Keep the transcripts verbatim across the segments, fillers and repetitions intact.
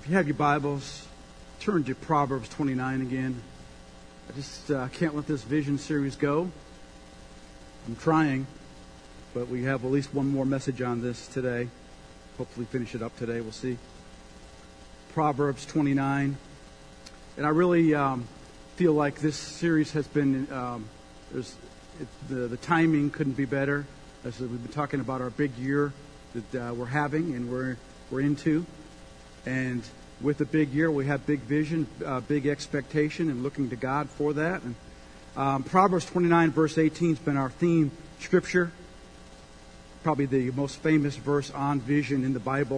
If you have your Bibles, turn to Proverbs twenty-nine again. I just uh, can't let this vision series go. I'm trying, but we have at least one more message on this today. Hopefully finish it up today. We'll see. Proverbs twenty-nine. And I really um, feel like this series has been, um, there's, it, the, the timing couldn't be better. As we've been talking about our big year that uh, we're having and we're we're into. And with the big year, we have big vision, uh, big expectation, and looking to God for that. And um, Proverbs twenty-nine, verse eighteen has been our theme scripture. Probably the most famous verse on vision in the Bible.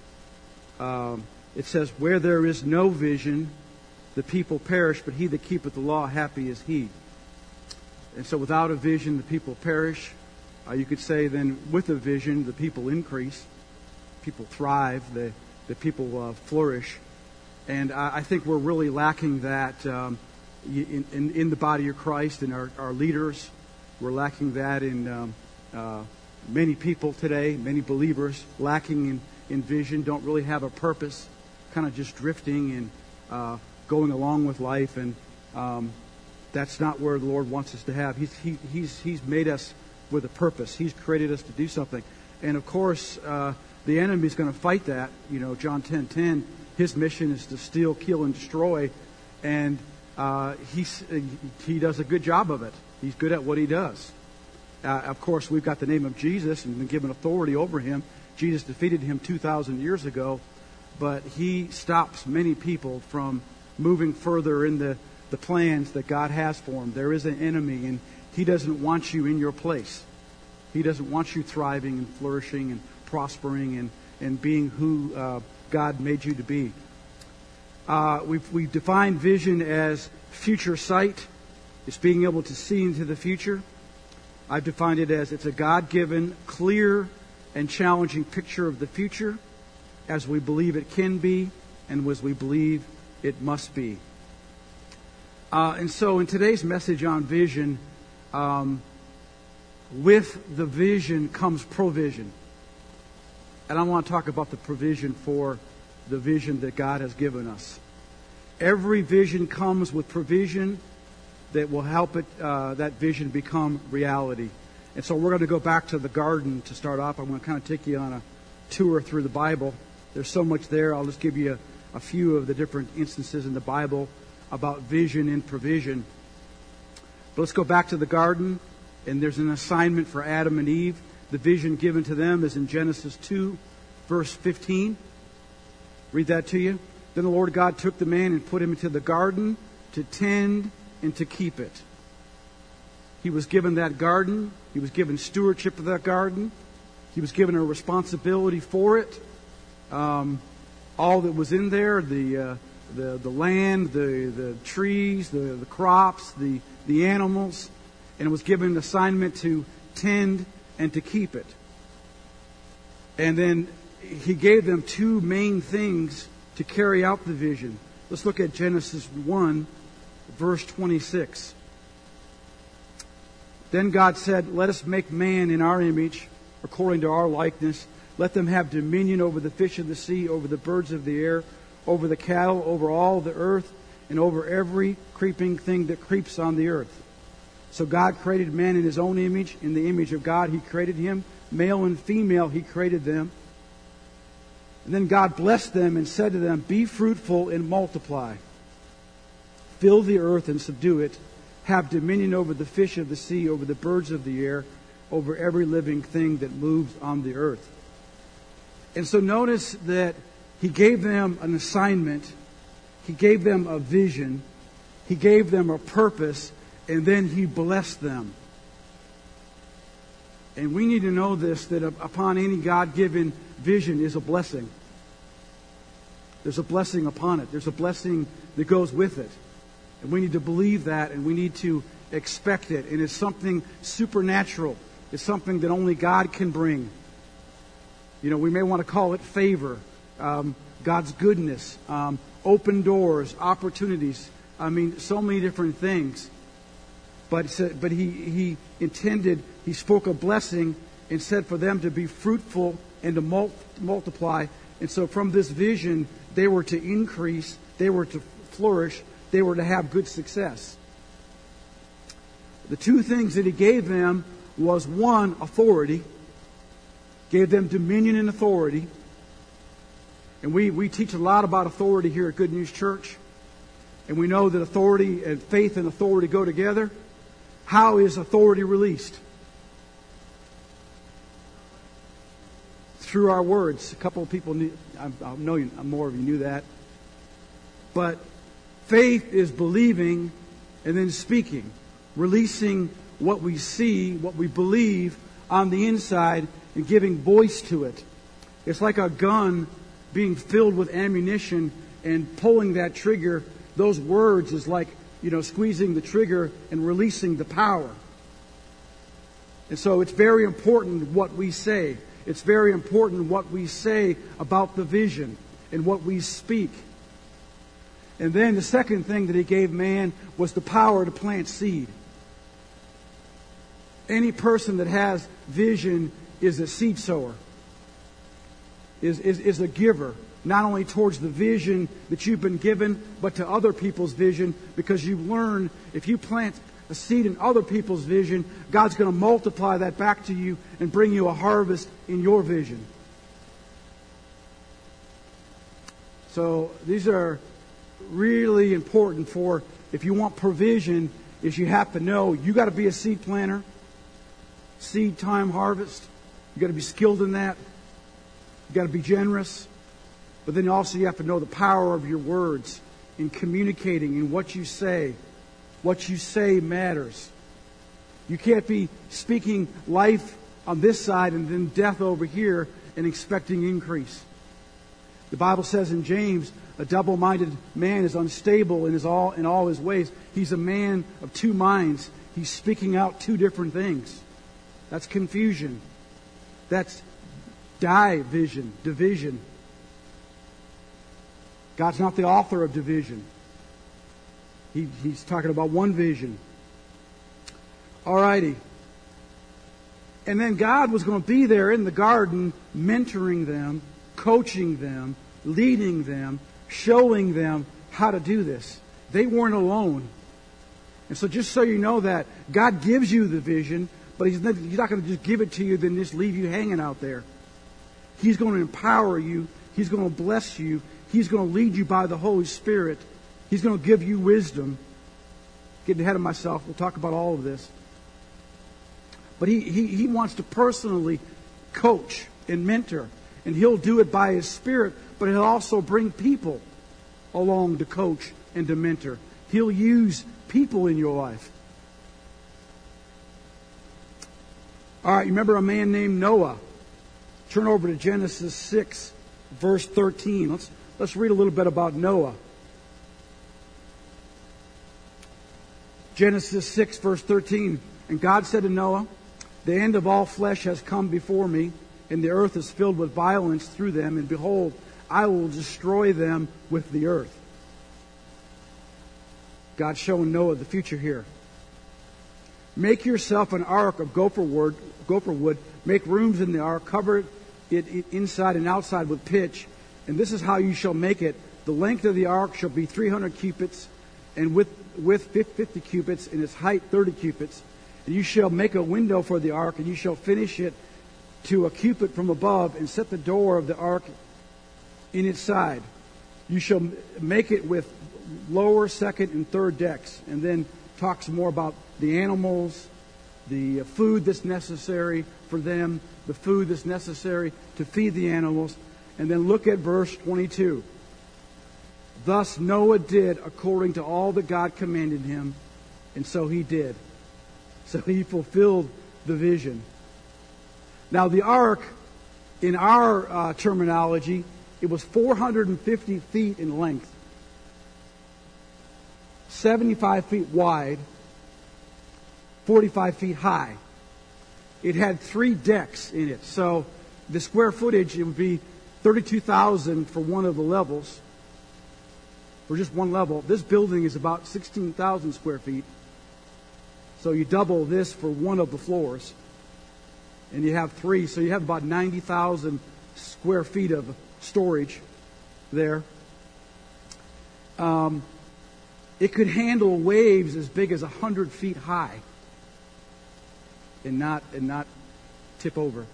Um, it says, "Where there is no vision, the people perish, but he that keepeth the law, happy is he." And so without a vision, the people perish. Uh, you could say then with a vision, the people increase. People thrive. The, the people uh, flourish. And I, I think we're really lacking that um, in, in, in the body of Christ and our, our leaders. We're lacking that in um, uh, many people today, many believers, lacking in, in vision, don't really have a purpose, kind of just drifting and uh, going along with life. And um, that's not where the Lord wants us to have. He's, he, he's, he's made us with a purpose. He's created us to do something. And of course, uh, the enemy is going to fight that. You know, John ten ten, his mission is to steal, kill, and destroy. And uh, he's, he does a good job of it. He's good at what he does. Uh, of course, we've got the name of Jesus and been given authority over him. Jesus defeated him two thousand years ago. But he stops many people from moving further in the, the plans that God has for them. There is an enemy, and he doesn't want you in your place. He doesn't want you thriving and flourishing and prospering and, and being who uh, God made you to be. Uh, we've, we've defined vision as future sight. It's being able to see into the future. I've defined it as it's a God-given, clear, and challenging picture of the future as we believe it can be and as we believe it must be. Uh, and so in today's message on vision, um, with the vision comes provision. And I want to talk about the provision for the vision that God has given us. Every vision comes with provision that will help it, uh, that vision become reality. And so we're going to go back to the garden to start off. I'm going to kind of take you on a tour through the Bible. There's so much there. I'll just give you a, a few of the different instances in the Bible about vision and provision. But let's go back to the garden. And there's an assignment for Adam and Eve. The vision given to them is in Genesis two, verse fifteen. Read that to you. Then the Lord God took the man and put him into the garden to tend and to keep it. He was given that garden. He was given stewardship of that garden. He was given a responsibility for it. Um, all that was in there, the uh, the the land, the the trees, the the crops, the the animals. And was given an assignment to tend and to keep it. And then he gave them two main things to carry out the vision. Let's look at Genesis one, verse twenty-six. Then God said, "Let us make man in our image, according to our likeness. Let them have dominion over the fish of the sea, over the birds of the air, over the cattle, over all the earth, and over every creeping thing that creeps on the earth." So God created man in his own image. In the image of God, he created him. Male and female, he created them. And then God blessed them and said to them, "Be fruitful and multiply. Fill the earth and subdue it. Have dominion over the fish of the sea, over the birds of the air, over every living thing that moves on the earth." And so notice that he gave them an assignment. He gave them a vision. He gave them a purpose. And then he blessed them. And we need to know this, that upon any God-given vision is a blessing. There's a blessing upon it. There's a blessing that goes with it. And we need to believe that, and we need to expect it. And it's something supernatural. It's something that only God can bring. You know, we may want to call it favor, um, God's goodness, um, open doors, opportunities. I mean, so many different things. But, but he, he intended, he spoke a blessing and said for them to be fruitful and to mul- multiply And so from this vision, they were to increase, they were to flourish, they were to have good success. The two things that he gave them was, one, authority. Gave them dominion and authority. And we, we teach a lot about authority here at Good News Church. And we know that authority and faith and authority go together. How is authority released? Through our words. A couple of people, knew, I, I know you, more of you knew that. But faith is believing and then speaking. Releasing what we see, what we believe on the inside and giving voice to it. It's like a gun being filled with ammunition and pulling that trigger. Those words is like, you know, squeezing the trigger and releasing the power. And so it's very important what we say. It's very important what we say about the vision and what we speak. And then the second thing that he gave man was the power to plant seed. Any person that has vision is a seed sower, is, is, is a giver, not only towards the vision that you've been given, but to other people's vision, because you learn if you plant a seed in other people's vision, God's going to multiply that back to you and bring you a harvest in your vision. So these are really important for, if you want provision, is you have to know you got to be a seed planter, seed time harvest. You got to be skilled in that. You got to be generous. But then also you have to know the power of your words in communicating in what you say. What you say matters. You can't be speaking life on this side and then death over here and expecting increase. The Bible says in James, a double-minded man is unstable in his all in all his ways. He's a man of two minds. He's speaking out two different things. That's confusion. That's division, division. God's not the author of division. He, he's talking about one vision. Alrighty. And then God was going to be there in the garden, mentoring them, coaching them, leading them, showing them how to do this. They weren't alone. And so just so you know that, God gives you the vision, but He's not, he's not going to just give it to you then just leave you hanging out there. He's going to empower you. He's going to bless you. He's going to lead you by the Holy Spirit. He's going to give you wisdom. Getting ahead of myself. We'll talk about all of this. But he, he, he wants to personally coach and mentor. And He'll do it by His Spirit, but He'll also bring people along to coach and to mentor. He'll use people in your life. All right, you remember a man named Noah? Turn over to Genesis six, verse thirteen. Let's, let's read a little bit about Noah. Genesis six, verse thirteen. And God said to Noah, the end of all flesh has come before me, and the earth is filled with violence through them, and behold, I will destroy them with the earth. God's showing Noah the future here. Make yourself an ark of gopher wood, gopher wood. Make rooms in the ark, cover it, it inside and outside with pitch. And this is how you shall make it. The length of the ark shall be three hundred cubits, and with width fifty cubits, and its height thirty cubits. And you shall make a window for the ark, and you shall finish it to a cubit from above, and set the door of the ark in its side. You shall make it with lower, second, and third decks. And then talks more about the animals, the food that's necessary for them, the food that's necessary to feed the animals. And then look at verse twenty-two. Thus Noah did according to all that God commanded him, and so he did. So he fulfilled the vision. Now the ark, in our uh, terminology, it was four hundred fifty feet in length, seventy-five feet wide, forty-five feet high. It had three decks in it. So the square footage, it would be thirty-two thousand for one of the levels, for just one level. This building is about sixteen thousand square feet. So you double this for one of the floors. And you have three, so you have about ninety thousand square feet of storage there. Um, it could handle waves as big as a hundred feet high and not and not tip over.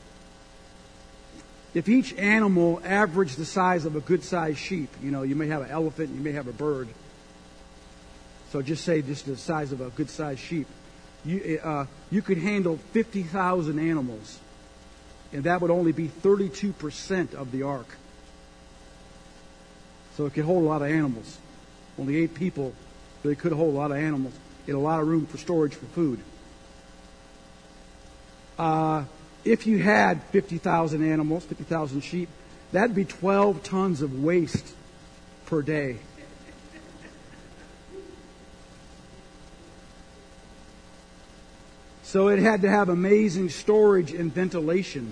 If each animal averaged the size of a good-sized sheep, you know, you may have an elephant, you may have a bird. So just say just the size of a good-sized sheep. You, uh, you could handle fifty thousand animals, and that would only be thirty-two percent of the ark. So it could hold a lot of animals. Only eight people, but it could hold a lot of animals. It had a lot of room for storage for food. Uh, if you had fifty thousand animals, fifty thousand sheep, that'd be twelve tons of waste per day. So it had to have amazing storage and ventilation.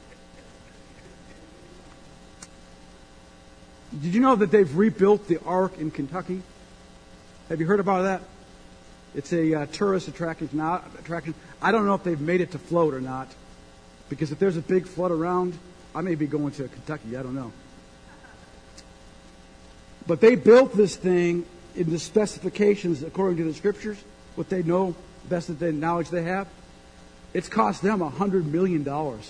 Did you know that they've rebuilt the Ark in Kentucky? Have you heard about that? It's a uh, tourist attraction. Now, attraction. I don't know if they've made it to float or not, because if there's a big flood around, I may be going to Kentucky. I don't know. But they built this thing in the specifications according to the Scriptures, what they know, best of the knowledge they have. It's cost them a hundred million dollars.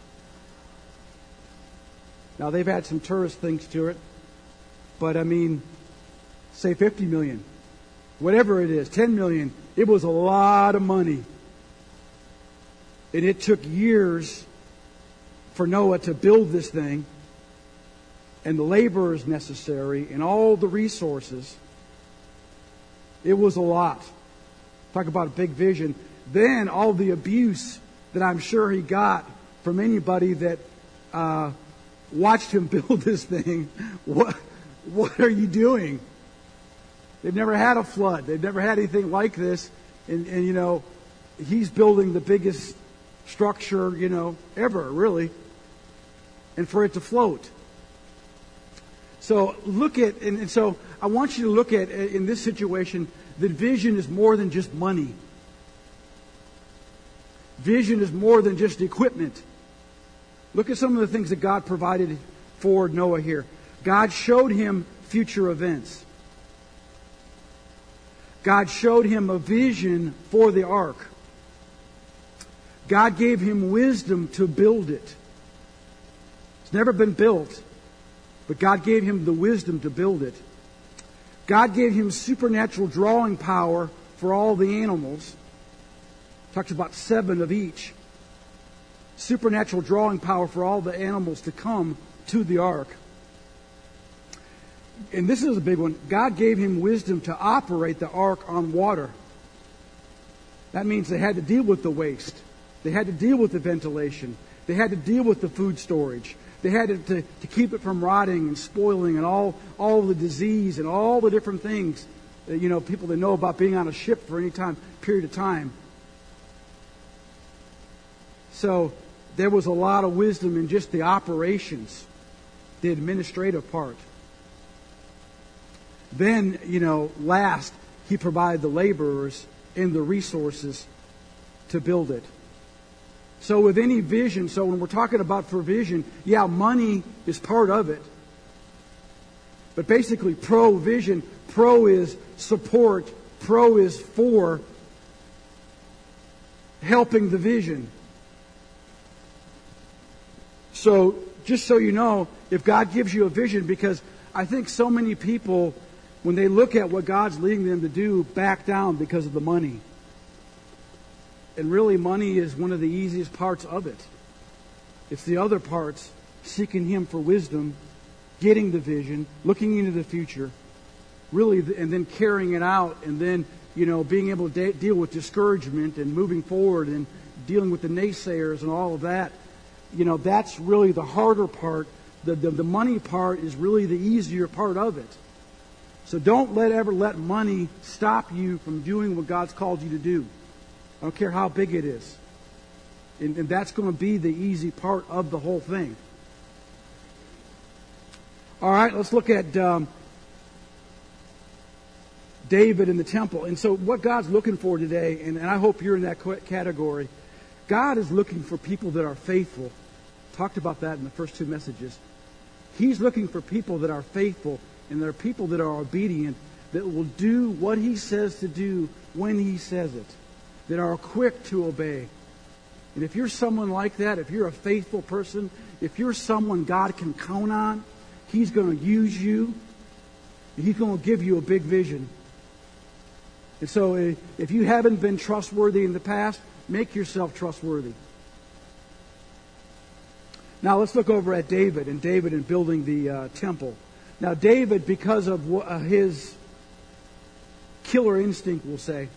Now they've had some tourist things to it, but I mean, say fifty million, whatever it is, ten million. It was a lot of money, and it took years for Noah to build this thing, and the laborers necessary, and all the resources. It was a lot. Talk about a big vision. Then all the abuse that I'm sure he got from anybody that uh, watched him build this thing. What, what are you doing? They've never had a flood. They've never had anything like this. And, and you know, he's building the biggest structure, you know, ever, really. And for it to float. So look at, and, and so I want you to look at, in this situation, that vision is more than just money. Vision is more than just equipment. Look at some of the things that God provided for Noah here. God showed him future events. God showed him a vision for the ark. God gave him wisdom to build it. It's never been built, but God gave him the wisdom to build it. God gave him supernatural drawing power for all the animals. Talks about seven of each. Supernatural drawing power for all the animals to come to the ark. And this is a big one. God gave him wisdom to operate the ark on water. That means they had to deal with the waste. They had to deal with the ventilation. They had to deal with the food storage. They had to, to, to keep it from rotting and spoiling and all, all the disease and all the different things that, you know, people that know about being on a ship for any time, period of time. So there was a lot of wisdom in just the operations, the administrative part. Then, you know, last, he provided the laborers and the resources to build it. So with any vision, so when we're talking about provision, yeah, money is part of it. But basically, provision, pro is support, pro is for helping the vision. So just so you know, if God gives you a vision, because I think so many people, when they look at what God's leading them to do, back down because of the money. And really, money is one of the easiest parts of it. It's the other parts, seeking Him for wisdom, getting the vision, looking into the future, really, and then carrying it out, and then, you know, being able to de- deal with discouragement and moving forward and dealing with the naysayers and all of that. You know, that's really the harder part. The, the, the money part is really the easier part of it. So don't let ever let money stop you from doing what God's called you to do. I don't care how big it is. And, and that's going to be the easy part of the whole thing. All right, let's look at um, David in the temple. And so what God's looking for today, and, and I hope you're in that category, God is looking for people that are faithful. Talked about that in the first two messages. He's looking for people that are faithful and that are people that are obedient, that will do what He says to do when He says it, that are quick to obey. And if you're someone like that, if you're a faithful person, if you're someone God can count on, He's going to use you. He's going to give you a big vision. And so if you haven't been trustworthy in the past, make yourself trustworthy. Now let's look over at David and David in building the uh, temple. Now David, because of uh, his killer instinct, we'll say,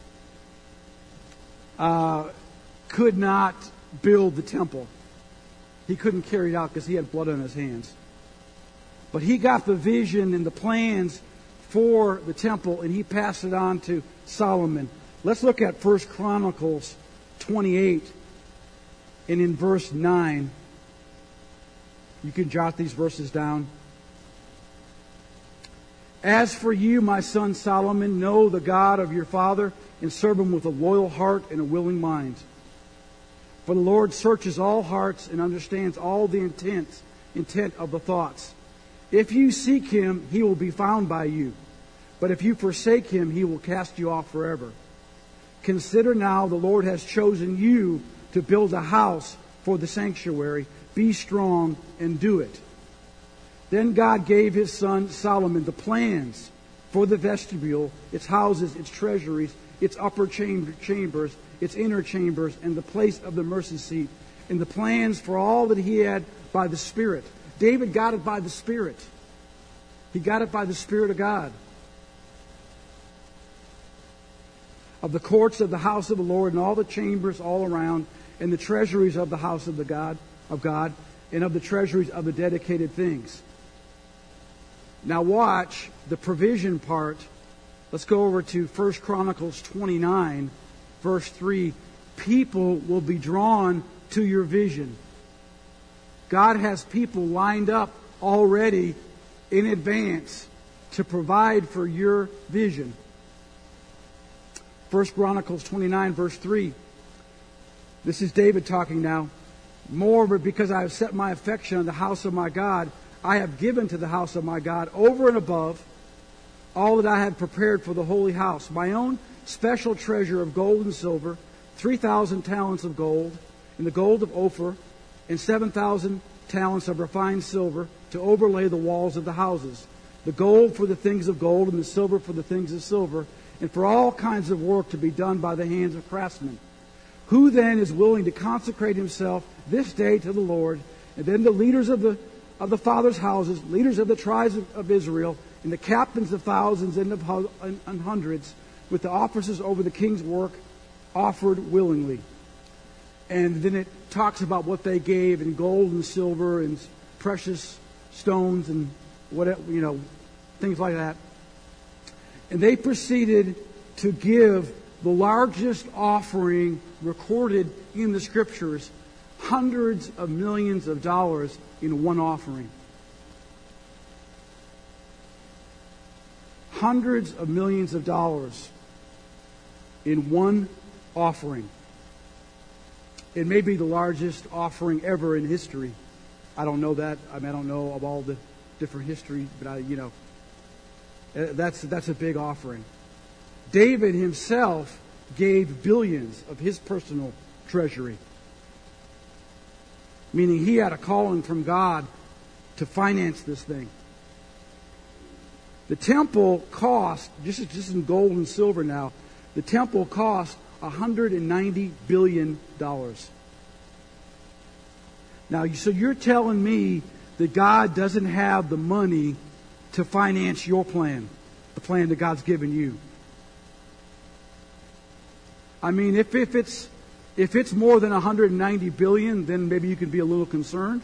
uh, could not build the temple. He couldn't carry it out because he had blood on his hands. But he got the vision and the plans for the temple, and he passed it on to Solomon. Let's look at First Chronicles twenty-eight, and in verse nine. You can jot these verses down. As for you, my son Solomon, know the God of your father, and serve Him with a loyal heart and a willing mind. For the Lord searches all hearts and understands all the intent, intent of the thoughts. If you seek Him, He will be found by you. But if you forsake Him, He will cast you off forever. Consider now the Lord has chosen you to build a house for the sanctuary. Be strong and do it. Then God gave His son Solomon the plans for the vestibule, its houses, its treasuries, its upper chamber, chambers, its inner chambers, and the place of the mercy seat, and the plans for all that he had by the Spirit. David got it by the Spirit. He got it by the Spirit of God. Of the courts of the house of the Lord, and all the chambers all around, and the treasuries of the house of the God of God, and of the treasuries of the dedicated things. Now watch the provision part. Let's go over to First Chronicles twenty-nine, verse three. People will be drawn to your vision. God has people lined up already in advance to provide for your vision. First Chronicles twenty-nine, verse three. This is David talking now. Moreover, because I have set my affection on the house of my God, I have given to the house of my God over and above all that I had prepared for the holy house, my own special treasure of gold and silver, three thousand talents of gold, and the gold of Ophir, and seven thousand talents of refined silver, to overlay the walls of the houses, the gold for the things of gold, and the silver for the things of silver, and for all kinds of work to be done by the hands of craftsmen. Who then is willing to consecrate himself this day to the Lord? And then the leaders of the of the fathers' houses, leaders of the tribes of, of Israel, and the captains of thousands and of and, and hundreds, with the officers over the king's work, offered willingly. And then it talks about what they gave in gold and silver and precious stones and what you know, things like that. And they proceeded to give the largest offering recorded in the Scriptures, hundreds of millions of dollars in one offering. Hundreds of millions of dollars in one offering. It may be the largest offering ever in history. I don't know that. I mean, I don't know of all the different history, but I, you know, that's that's a big offering. David himself gave billions of his personal treasury, meaning he had a calling from God to finance this thing. The temple cost, just, just in gold and silver now, the temple cost one hundred ninety billion dollars. Now, so you're telling me that God doesn't have the money to finance your plan, the plan that God's given you. I mean, if, if it's if it's more than one hundred ninety billion dollars, then maybe you could be a little concerned.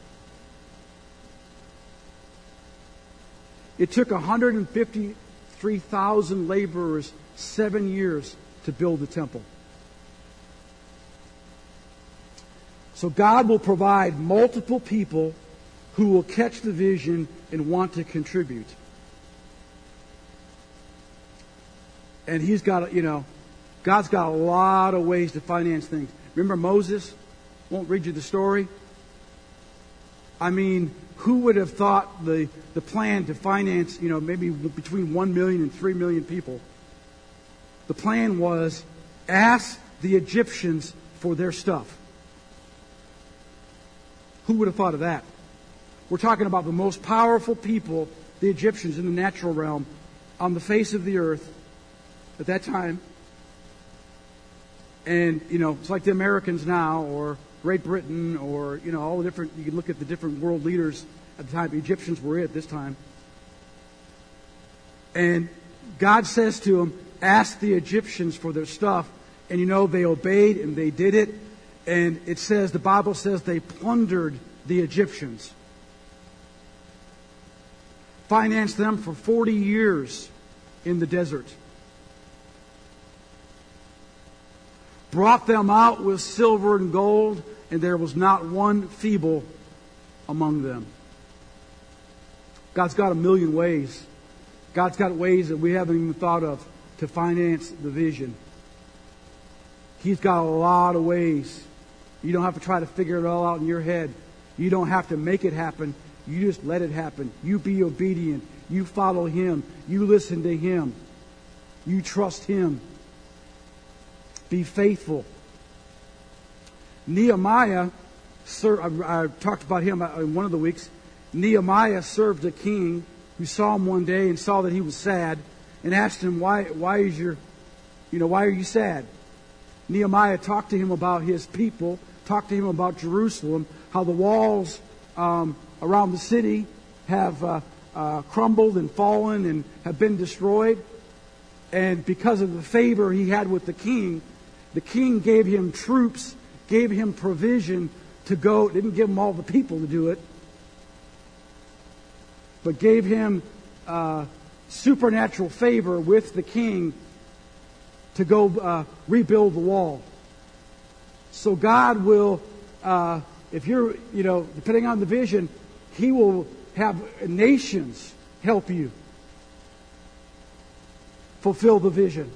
It took one hundred fifty-three thousand laborers seven years to build the temple. So God will provide multiple people who will catch the vision and want to contribute. And He's got, you know, God's got a lot of ways to finance things. Remember Moses? Won't read you the story. I mean, who would have thought the, the plan to finance, you know, maybe between one million and three million people? The plan was, ask the Egyptians for their stuff. Who would have thought of that? We're talking about the most powerful people, the Egyptians in the natural realm, on the face of the earth at that time. And, you know, it's like the Americans now, or Great Britain, or, you know, all the different, you can look at the different world leaders at the time. The Egyptians were it at this time. And God says to them, ask the Egyptians for their stuff. And, you know, they obeyed and they did it. And it says, the Bible says they plundered the Egyptians. Financed them for forty years in the desert. Brought them out with silver and gold, and there was not one feeble among them. God's got a million ways. God's got ways that we haven't even thought of to finance the vision. He's got a lot of ways. You don't have to try to figure it all out in your head. You don't have to make it happen. You just let it happen. You be obedient. You follow Him. You listen to Him. You trust Him. Be faithful. Nehemiah, sir, I, I talked about him in one of the weeks. Nehemiah served a king who saw him one day and saw that he was sad, and asked him, "Why? Why is your, you know, why are you sad?" Nehemiah talked to him about his people, talked to him about Jerusalem, how the walls um, around the city have uh, uh, crumbled and fallen and have been destroyed. And because of the favor he had with the king, the king gave him troops, gave him provision to go. Didn't give him all the people to do it, but gave him uh, supernatural favor with the king to go uh, rebuild the wall. So God will, uh, if you're, you know, depending on the vision, He will have nations help you fulfill the vision.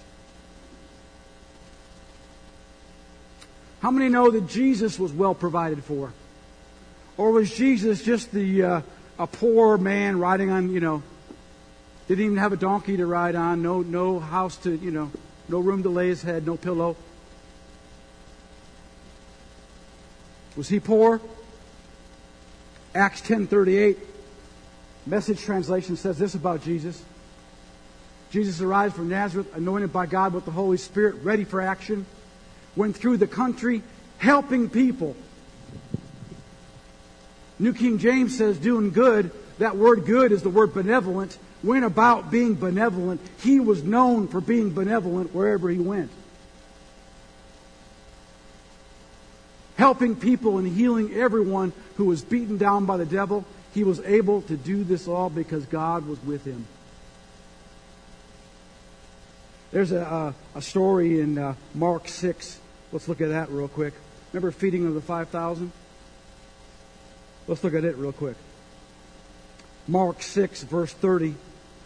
How many know that Jesus was well provided for? Or was Jesus just the uh, a poor man riding on, you know, didn't even have a donkey to ride on, no no house to, you know, no room to lay his head, no pillow? Was He poor? Acts ten thirty-eight, Message translation says this about Jesus. Jesus arrived from Nazareth, anointed by God with the Holy Spirit, ready for action. Went through the country helping people. New King James says doing good. That word good is the word benevolent. Went about being benevolent. He was known for being benevolent wherever He went. Helping people and healing everyone who was beaten down by the devil. He was able to do this all because God was with Him. There's a, a, a story in uh, Mark six. Let's look at that real quick. Remember feeding of the five thousand? Let's look at it real quick. Mark six, verse thirty.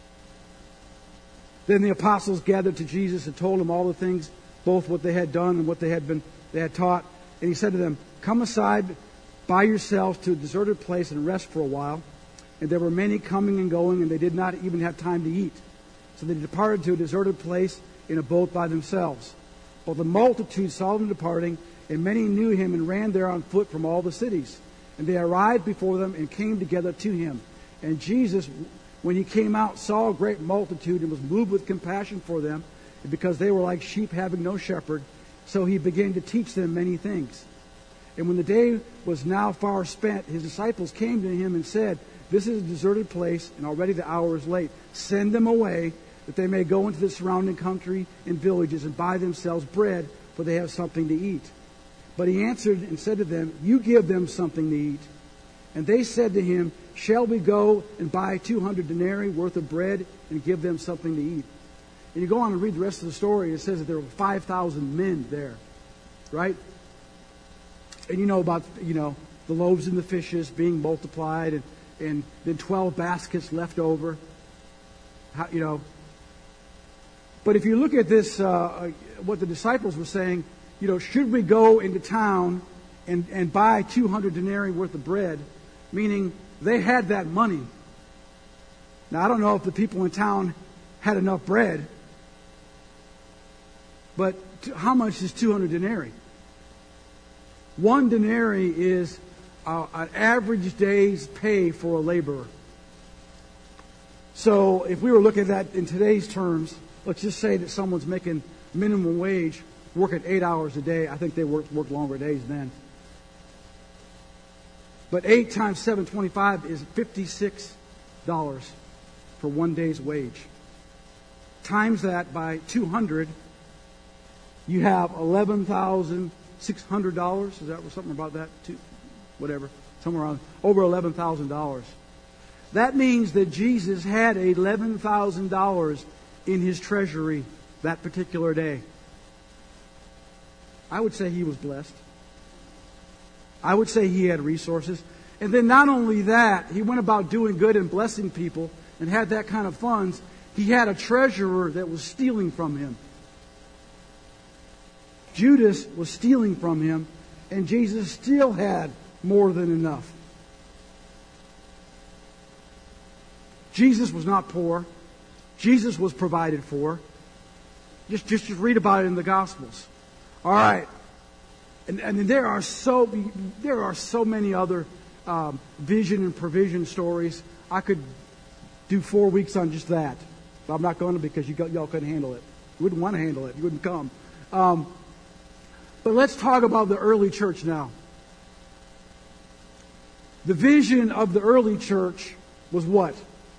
Then the apostles gathered to Jesus and told Him all the things, both what they had done and what they had been they had taught. And He said to them, "Come aside by yourselves to a deserted place and rest for a while." And there were many coming and going, and they did not even have time to eat. So they departed to a deserted place in a boat by themselves. But the multitude saw them departing, and many knew Him and ran there on foot from all the cities. And they arrived before them and came together to Him. And Jesus, when He came out, saw a great multitude and was moved with compassion for them, because they were like sheep having no shepherd. So He began to teach them many things. And when the day was now far spent, His disciples came to Him and said, "This is a deserted place, and already the hour is late. Send them away, that they may go into the surrounding country and villages and buy themselves bread, for they have something to eat." But He answered and said to them, "You give them something to eat." And they said to Him, "Shall we go and buy two hundred denarii worth of bread and give them something to eat?" And you go on and read the rest of the story. It says that there were five thousand men there, right? And you know about, you know, the loaves and the fishes being multiplied, and, and then twelve baskets left over. How, you know. But if you look at this, uh, what the disciples were saying, you know, should we go into town and, and buy two hundred denarii worth of bread? meaning they had that money. Now, I don't know if the people in town had enough bread, but how much is two hundred denarii? One denarii is uh, an average day's pay for a laborer. So if we were looking at that in today's terms, let's just say that someone's making minimum wage, working eight hours a day. I think they work, work longer days then. But eight times seven twenty-five is fifty-six dollars for one day's wage. Times that by two hundred, you have eleven thousand six hundred dollars. Is that something about that? Too? Whatever. Somewhere around over eleven thousand dollars. That means that Jesus had eleven thousand dollars in his treasury that particular day. I would say he was blessed. I would say he had resources. And then not only that, he went about doing good and blessing people and had that kind of funds. He had a treasurer that was stealing from him. Judas was stealing from him, and Jesus still had more than enough. Jesus was not poor. Jesus was provided for. Just, just, just read about it in the Gospels. All right. And, and there are so there are so many other um, vision and provision stories. I could do four weeks on just that. But I'm not going to, because you got, y'all couldn't handle it. You wouldn't want to handle it. You wouldn't come. Um, but let's talk about the early church now. The vision of the early church was what?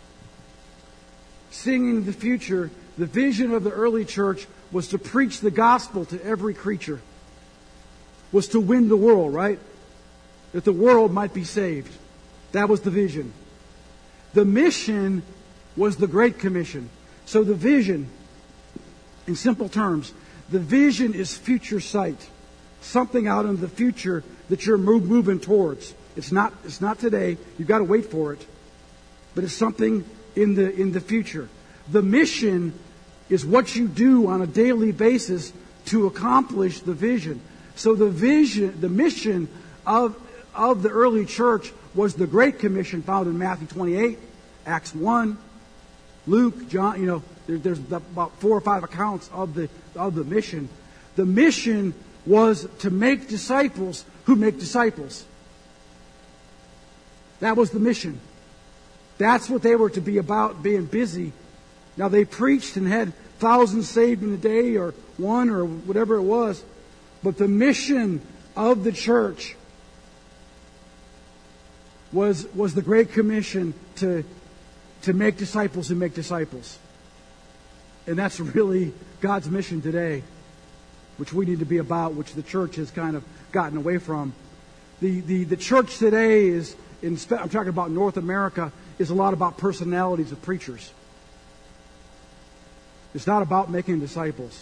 Seeing the future. The vision of the early church was to preach the gospel to every creature. Was to win the world, right? That the world might be saved. That was the vision. The mission was the Great Commission. So the vision, in simple terms, the vision is future sight. Something out in the future that you're move, moving towards. It's not, it's not today. You've got to wait for it. But it's something in the, in the future. The mission is what you do on a daily basis to accomplish the vision. So the vision, the mission of, of the early church was the Great Commission found in Matthew twenty-eight, Acts one, Luke, John. You know, there, there's about four or five accounts of the of the mission. The mission was to make disciples who make disciples. That was the mission. That's what they were to be about, being busy. Now, they preached and had thousands saved in a day, or one, or whatever it was. But the mission of the church was, was the Great Commission to, to make disciples and make disciples. And that's really God's mission today, which we need to be about, which the church has kind of gotten away from. The, the, the church today is, in, I'm talking about North America, is a lot about personalities of preachers. It's not about making disciples.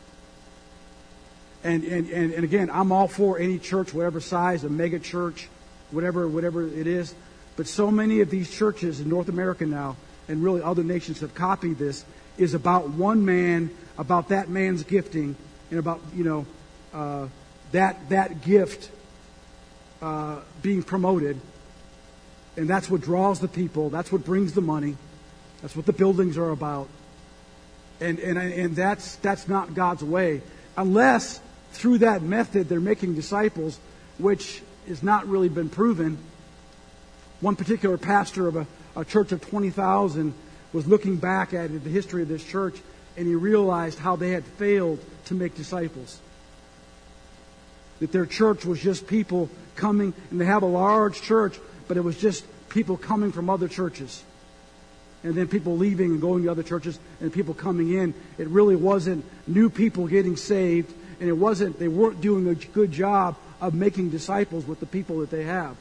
And, and, and, and again, I'm all for any church, whatever size, a mega church, whatever, whatever it is. But so many of these churches in North America now, and really other nations have copied this, is about one man, about that man's gifting, and about, you know, uh, that, that gift uh, being promoted. And that's what draws the people. That's what brings the money. That's what the buildings are about. And, and, and that's, that's not God's way. Unless through that method they're making disciples, which has not really been proven. One particular pastor of a, a church of twenty thousand was looking back at the history of this church, and he realized how they had failed to make disciples. That their church was just people coming, and they have a large church, but it was just people coming from other churches. And then people leaving and going to other churches, and people coming in. It really wasn't new people getting saved, and it wasn't, they weren't doing a good job of making disciples with the people that they have.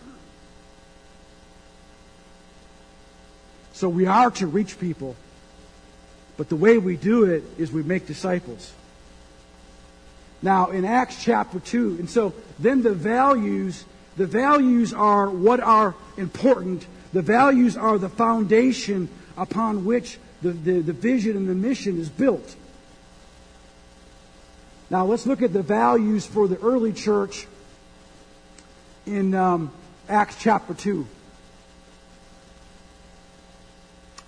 So we are to reach people, but the way we do it is we make disciples. Now, in Acts chapter two, and so then the values, the values are what are important. The values are the foundation upon which the, the, the vision and the mission is built. Now, let's look at the values for the early church in um, Acts chapter two.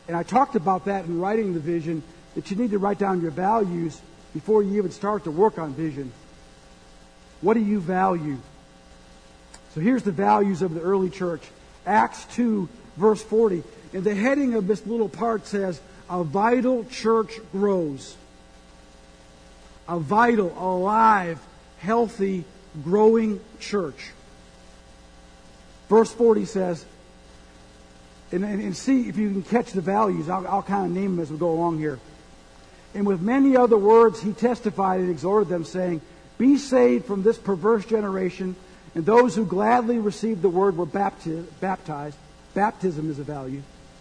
And I talked about that in writing the vision, that you need to write down your values before you even start to work on vision. What do you value? So here's the values of the early church. Acts two, verse forty. And the heading of this little part says, a vital church grows. A vital, alive, healthy, growing church. Verse forty says, and, and, and see if you can catch the values. I'll, I'll kind of name them as we go along here. And with many other words he testified and exhorted them, saying, be saved from this perverse generation. And those who gladly received the word were bapti- baptized. Baptism is a value.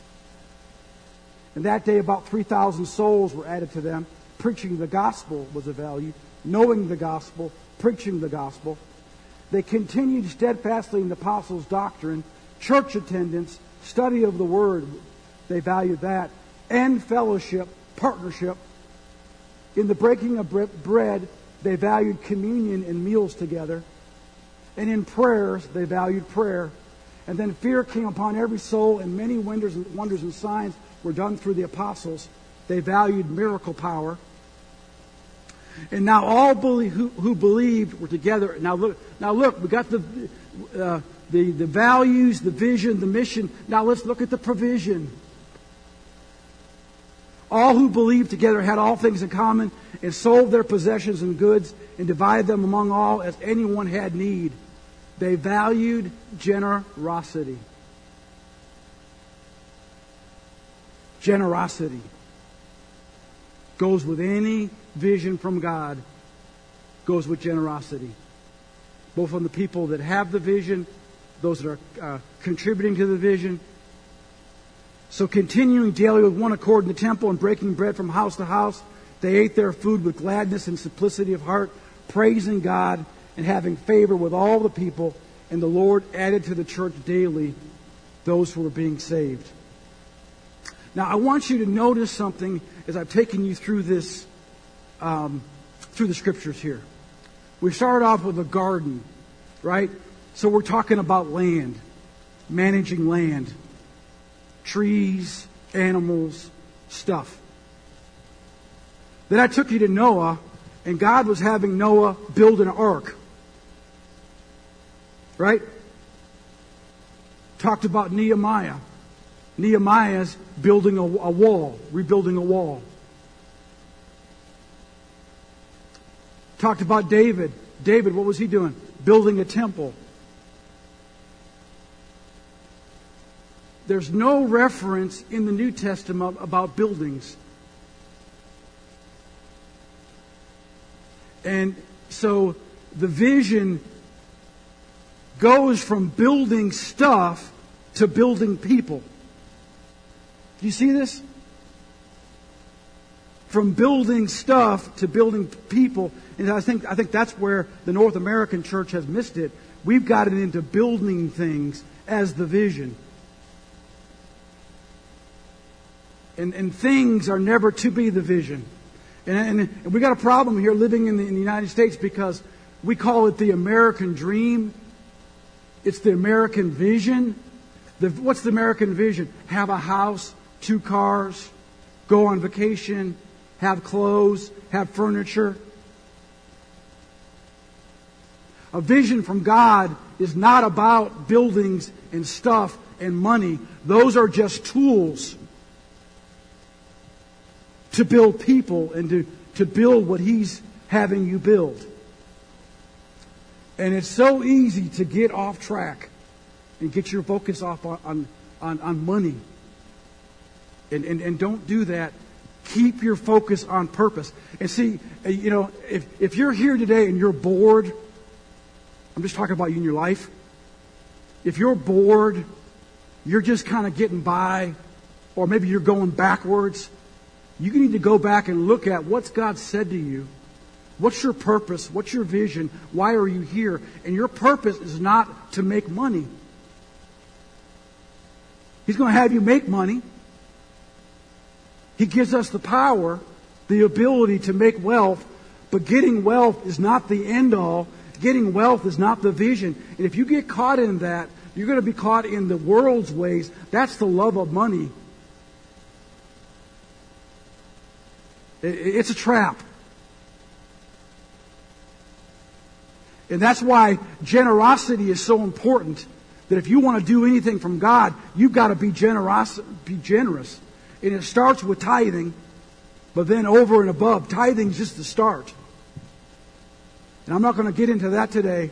And that day about three thousand souls were added to them. Preaching the gospel was a value. Knowing the gospel, preaching the gospel. They continued steadfastly in the apostles' doctrine, church attendance, study of the word. They valued that. And fellowship, partnership. In the breaking of bread, they valued communion and meals together. And in prayers, they valued prayer. And then fear came upon every soul, and many wonders and, wonders and signs were done through the apostles. They valued miracle power. And now all believe, who, who believed were together. Now look, now look, we got the, uh, the the values, the vision, the mission. Now let's look at the provision. All who believed together had all things in common, and sold their possessions and goods, and divided them among all as anyone had need. They valued generosity. Generosity goes with any vision from God, goes with generosity. Both from the people that have the vision, those that are uh, contributing to the vision. So continuing daily with one accord in the temple and breaking bread from house to house, they ate their food with gladness and simplicity of heart, praising God and having favor with all the people. And the Lord added to the church daily those who were being saved. Now, I want you to notice something as I've taken you through this, um, through the scriptures here. We started off with a garden, right? So we're talking about land, managing land, trees, animals, stuff. Then I took you to Noah, and God was having Noah build an ark, right? Talked about Nehemiah. Nehemiah's building a, a wall, rebuilding a wall. Talked about David. David, what was he doing? Building a temple. There's no reference in the New Testament about buildings. And so the vision goes from building stuff to building people. Do you see this? From building stuff to building people. And I think I think that's where the North American church has missed it. We've gotten into building things as the vision. And, and things are never to be the vision. And, and, and we got a problem here living in the, in the United States because we call it the American dream. It's the American vision. The, what's the American vision? Have a house, two cars, go on vacation, have clothes, have furniture. A vision from God is not about buildings and stuff and money. Those are just tools to build people and to, to build what He's having you build. And it's so easy to get off track and get your focus off on, on, on money. And, and, and don't do that. Keep your focus on purpose. And see, you know, if, if you're here today and you're bored, I'm just talking about you in your life. If you're bored, you're just kind of getting by, or maybe you're going backwards, you need to go back and look at what's God said to you. What's your purpose? What's your vision? Why are you here? And your purpose is not to make money. He's going to have you make money. He gives us the power, the ability to make wealth, but getting wealth is not the end all. Getting wealth is not the vision. And if you get caught in that, you're going to be caught in the world's ways. That's the love of money. It's a trap. And that's why generosity is so important. That if you want to do anything from God, you've got to be generous. Be generous. And it starts with tithing, but then over and above, tithing is just the start. And I'm not going to get into that today.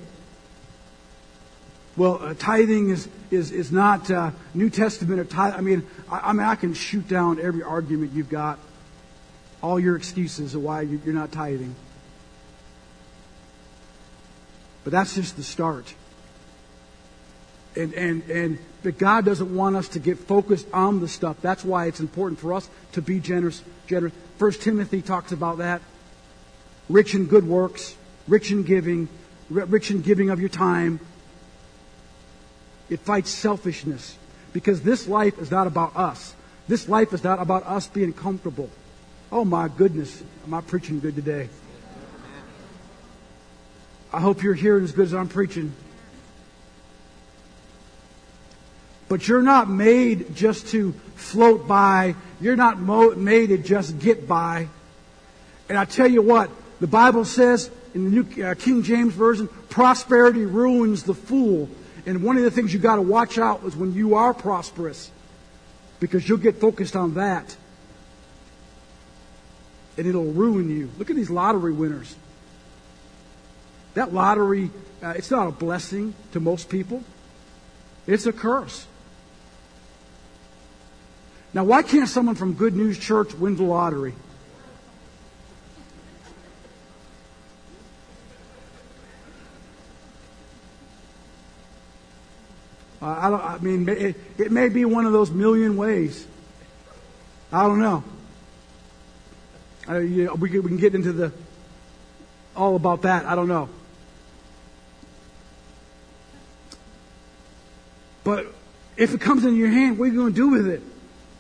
Well, uh, tithing is is is not uh, New Testament or tithing. I mean, I, I mean, I can shoot down every argument you've got, all your excuses of why you're not tithing. But that's just the start. And, and, and, but God doesn't want us to get focused on the stuff. That's why it's important for us to be generous. generous. First Timothy talks about that. Rich in good works, rich in giving, rich in giving of your time. It fights selfishness. Because this life is not about us. This life is not about us being comfortable. Oh my goodness, am I preaching good today? I hope you're hearing as good as I'm preaching. But you're not made just to float by. You're not mo- made to just get by. And I tell you what, the Bible says in the New uh, King James Version, prosperity ruins the fool. And one of the things you got to watch out is when you are prosperous, because you'll get focused on that, and it'll ruin you. Look at these lottery winners. That lottery, uh, it's not a blessing to most people. It's a curse. Now, why can't someone from Good News Church win the lottery? Uh, I, don't, I mean, it, it may be one of those million ways. I don't know. Uh, you know we, can, we can get into the all about that. I don't know. But if it comes in your hand, what are you going to do with it?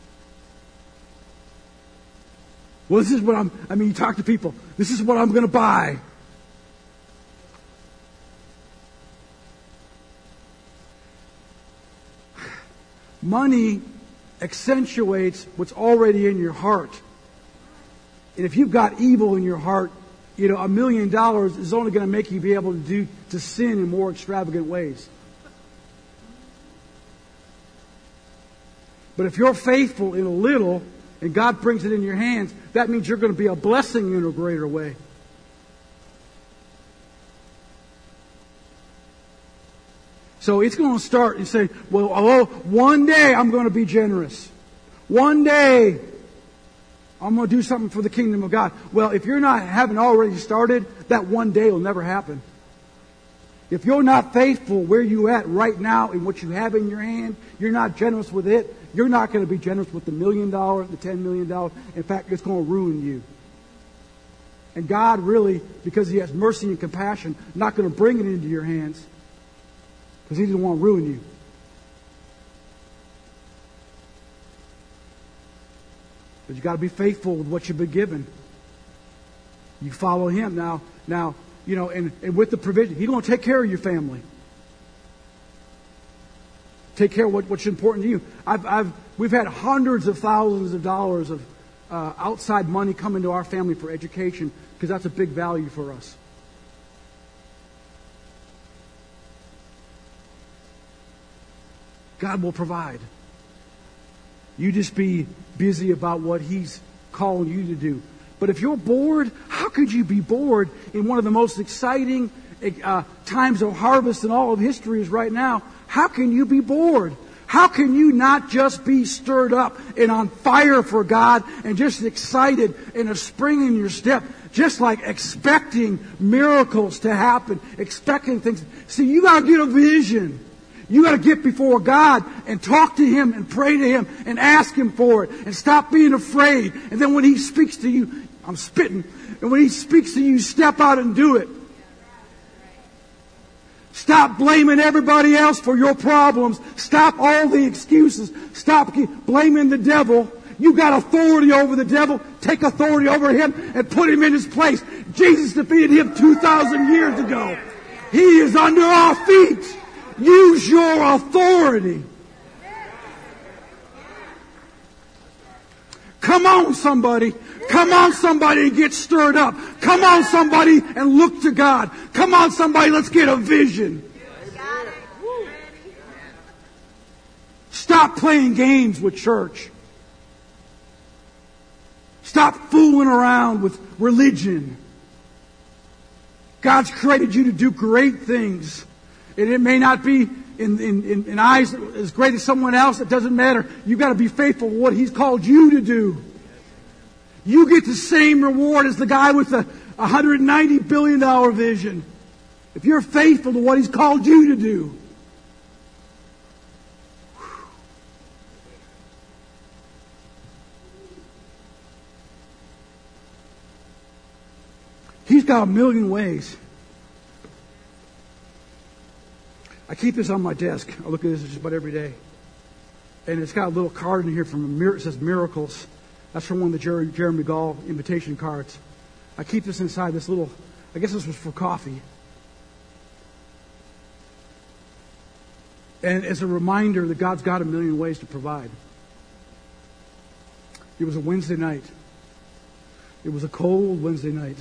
Well, this is what I'm, I mean, you talk to people. This is what I'm going to buy. Money accentuates what's already in your heart. And if you've got evil in your heart, you know, a million dollars is only going to make you be able to do, to sin in more extravagant ways. But if you're faithful in a little, and God brings it in your hands, that means you're going to be a blessing in a greater way. So it's going to start and say, well, oh, one day I'm going to be generous. One day I'm going to do something for the kingdom of God. Well, if you're not, haven't already started, that one day will never happen. If you're not faithful where you're at right now in what you have in your hand, you're not generous with it, you're not going to be generous with the million dollars, the ten million dollars. In fact, it's going to ruin you. And God really, because He has mercy and compassion, not going to bring it into your hands because He doesn't want to ruin you. But you got to be faithful with what you've been given. You follow Him. Now, now, you know, and, and with the provision, He's going to take care of your family. Take care of what, what's important to you. I've, I've, we've had hundreds of thousands of dollars of uh, outside money come into our family for education because that's a big value for us. God will provide. You just be busy about what He's calling you to do. But if you're bored, how could you be bored in one of the most exciting uh, times of harvest in all of history is right now? How can you be bored? How can you not just be stirred up and on fire for God and just excited and a spring in your step, just like expecting miracles to happen, expecting things? See, you got to get a vision. You got to get before God and talk to Him and pray to Him and ask Him for it and stop being afraid. And then when He speaks to you, I'm spitting, and when He speaks to you, step out and do it. Stop blaming everybody else for your problems. Stop all the excuses. Stop blaming the devil. You got authority over the devil. Take authority over him and put him in his place. Jesus defeated him two thousand years ago. He is under our feet. Use your authority. Come on, somebody. Come on, somebody, and get stirred up. Come on, somebody, and look to God. Come on, somebody, let's get a vision. Stop playing games with church. Stop fooling around with religion. God's created you to do great things. And it may not be in, in, in, in eyes as great as someone else. It doesn't matter. You've got to be faithful to what He's called you to do. You get the same reward as the guy with the one hundred ninety billion dollars vision. If you're faithful to what He's called you to do. He's got a million ways. I keep this on my desk. I look at this just about every day. And it's got a little card in here from, it says Miracles. That's from one of the Jerry, Jeremy Gall invitation cards. I keep this inside this little, I guess this was for coffee. And as a reminder that God's got a million ways to provide. It was a Wednesday night. It was a cold Wednesday night.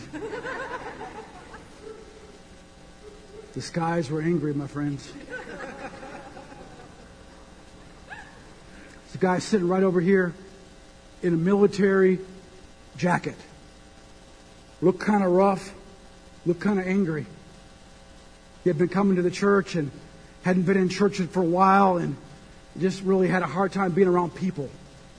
The skies were angry, my friends. There's a guy sitting right over here in a military jacket. Looked kind of rough. Looked kind of angry. He had been coming to the church and hadn't been in church for a while and just really had a hard time being around people.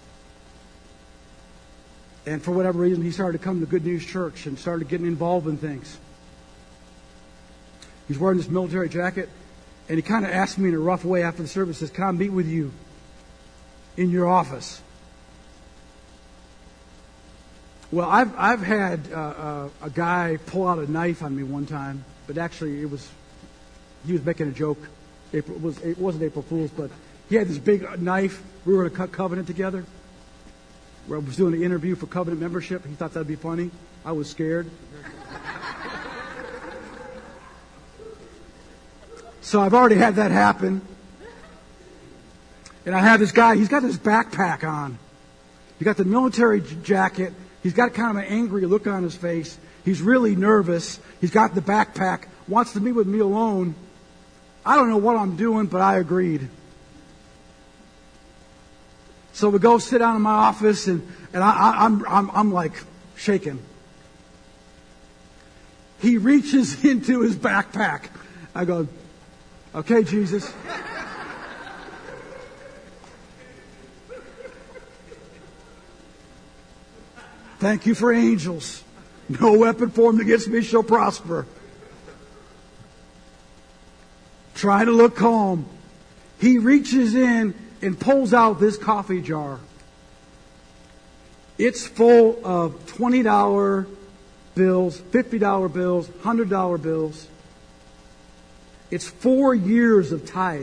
And for whatever reason, he started to come to Good News Church and started getting involved in things. He's wearing this military jacket, and he kind of asked me in a rough way after the service, says, "Can I meet with you in your office?" Well, I've I've had uh, uh, a guy pull out a knife on me one time, but actually it was he was making a joke. April, it was it wasn't April Fool's, but he had this big knife. We were going to cut covenant together. Where I was doing an interview for covenant membership. He thought that'd be funny. I was scared. So I've already had that happen. And I have this guy, he's got this backpack on. He got the military j- jacket. He's got kind of an angry look on his face. He's really nervous. He's got the backpack. Wants to meet with me alone. I don't know what I'm doing, but I agreed. So we go sit down in my office, and, and I, I, I'm, I'm, I'm like shaking. He reaches into his backpack. I go, "Okay, Jesus." "Thank you for angels. No weapon formed against me shall prosper." Trying to look calm. He reaches in and pulls out this coffee jar. It's full of twenty dollar bills, fifty dollar bills, one hundred dollar bills. It's four years of tithe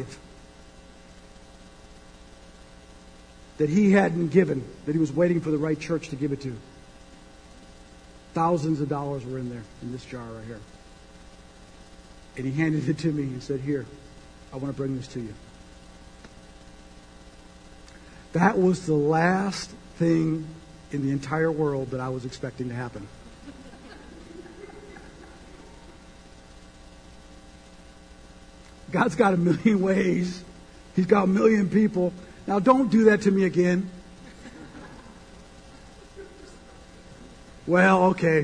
that he hadn't given, that he was waiting for the right church to give it to. Thousands of dollars were in there, in this jar right here. And he handed it to me and said, "Here, I want to bring this to you." That was the last thing in the entire world that I was expecting to happen. God's got a million ways. He's got a million people. Now don't do that to me again. Well, okay.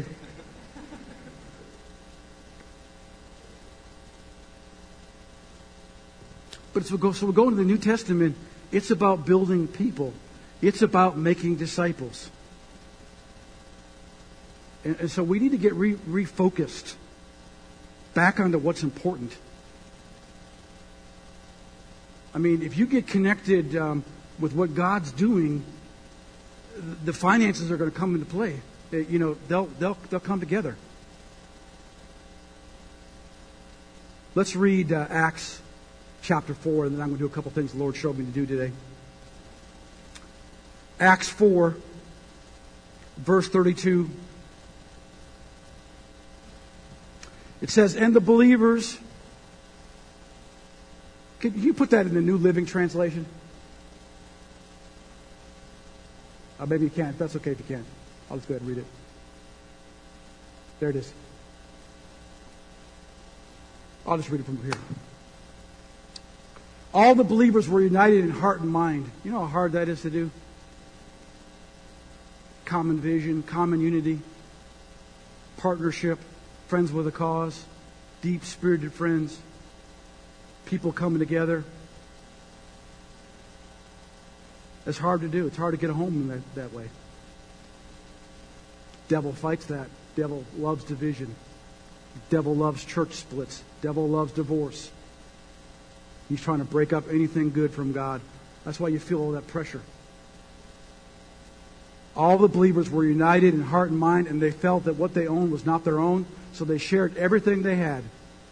But so we go, so we go into the New Testament. It's about building people. It's about making disciples. And, and so we need to get re, refocused back onto what's important. I mean, if you get connected um, with what God's doing, the finances are going to come into play. You know, they'll they'll they'll come together. Let's read uh, Acts chapter four, and then I'm going to do a couple things the Lord showed me to do today. Acts four, verse thirty-two. It says, "And the believers..." Can you put that in the New Living Translation? Uh, maybe you can't. That's okay if you can't. I'll just go ahead and read it. There it is. I'll just read it from here. All the believers were united in heart and mind. You know how hard that is to do? Common vision, common unity, partnership, friends with a cause, deep-spirited friends, people coming together. It's hard to do. It's hard to get a home in that, that way. Devil fights that. Devil loves division. Devil loves church splits. Devil loves divorce. He's trying to break up anything good from God. That's why you feel all that pressure. All the believers were united in heart and mind, and they felt that what they owned was not their own, so they shared everything they had.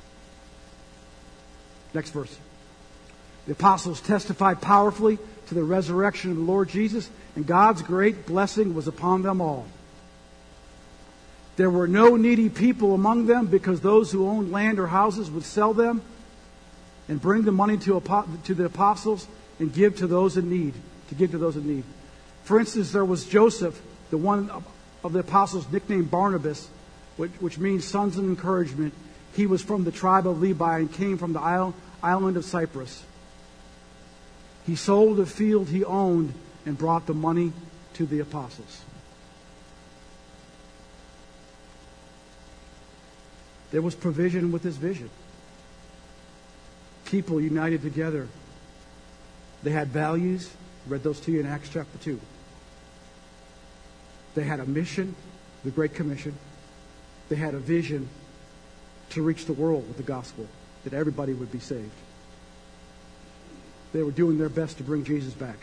Next verse. The apostles testified powerfully to the resurrection of the Lord Jesus, and God's great blessing was upon them all. There were no needy people among them, because those who owned land or houses would sell them and bring the money to, to the apostles and give to those in need. To give to those in need. For instance, there was Joseph, the one of the apostles nicknamed Barnabas, which, which means sons of encouragement. He was from the tribe of Levi and came from the isle, island of Cyprus. He sold a field he owned and brought the money to the apostles. There was provision with this vision. People united together. They had values. I read those to you in Acts chapter two. They had a mission, the Great Commission. They had a vision to reach the world with the gospel, that everybody would be saved. They were doing their best to bring Jesus back.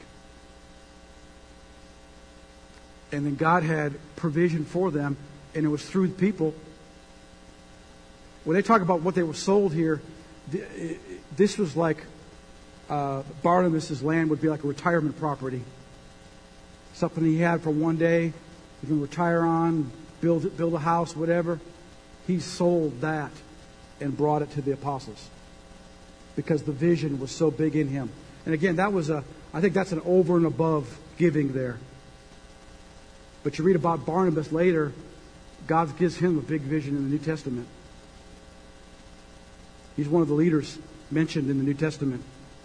And then God had provision for them, and it was through the people. When they talk about what they were sold here, this was like uh, Barnabas' land would be like a retirement property. Something he had for one day, he can retire on, build build a house, whatever. He sold that and brought it to the apostles because the vision was so big in him. And again, that was a, I think that's an over and above giving there. But you read about Barnabas later, God gives him a big vision in the New Testament. He's one of the leaders mentioned in the New Testament.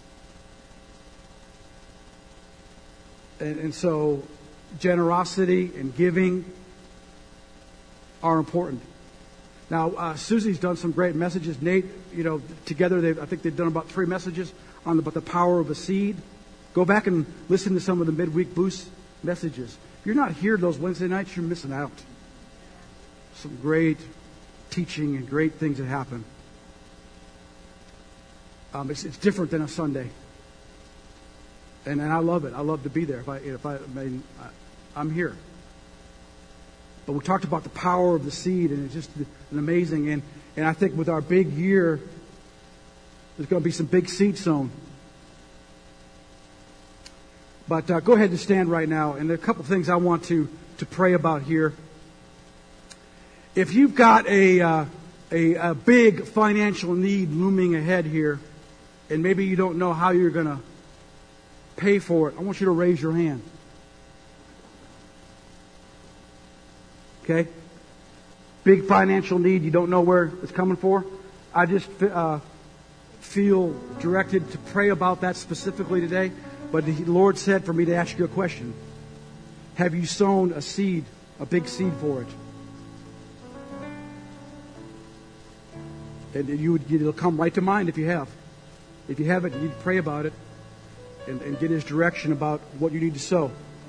And, and so generosity and giving are important. Now, uh, Susie's done some great messages. Nate, you know, together, they've, I think they've done about three messages on the, about the power of a seed. Go back and listen to some of the midweek boost messages. If you're not here those Wednesday nights, you're missing out. Some great teaching and great things that happen. Um, it's, it's different than a Sunday, and and I love it. I love to be there. If I if I, I mean, I, I'm here. But we talked about the power of the seed, and it's just an amazing. And and I think with our big year, there's going to be some big seed sown. But uh, go ahead and stand right now, and there are a couple of things I want to to pray about here. If you've got a uh, a, a big financial need looming ahead here, and maybe you don't know how you're going to pay for it, I want you to raise your hand. Okay? Big financial need, you don't know where it's coming for. I just uh, feel directed to pray about that specifically today. But the Lord said for me to ask you a question. Have you sown a seed, a big seed for it? And you would, it'll come right to mind if you have. If you haven't, you need to pray about it and, and get His direction about what you need to sow.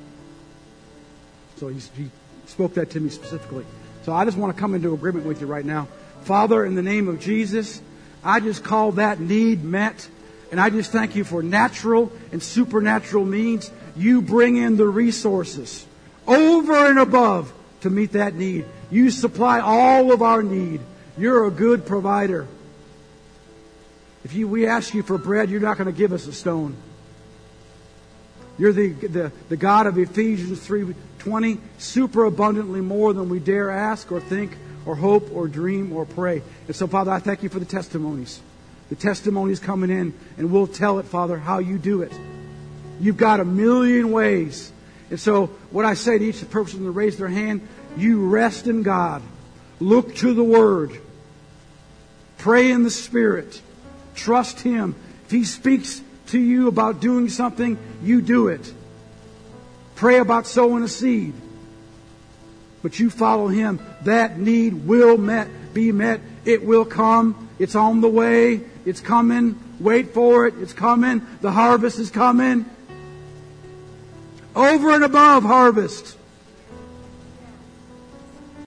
So he's, he spoke that to me specifically. So I just want to come into agreement with you right now. Father, in the name of Jesus, I just call that need met. And I just thank you for natural and supernatural means. You bring in the resources over and above to meet that need. You supply all of our need. You're a good provider. If you, we ask you for bread, you're not going to give us a stone. You're the, the, the God of Ephesians three twenty, super abundantly more than we dare ask or think or hope or dream or pray. And so, Father, I thank you for the testimonies. The testimonies coming in, and we'll tell it, Father, how you do it. You've got a million ways. And so what I say to each person to raise their hand, you rest in God. Look to the Word. Pray in the Spirit. Trust Him. If He speaks to you about doing something, you do it. Pray about sowing a seed. But you follow Him. That need will met, be met. It will come. It's on the way. It's coming. Wait for it. It's coming. The harvest is coming. Over and above harvest.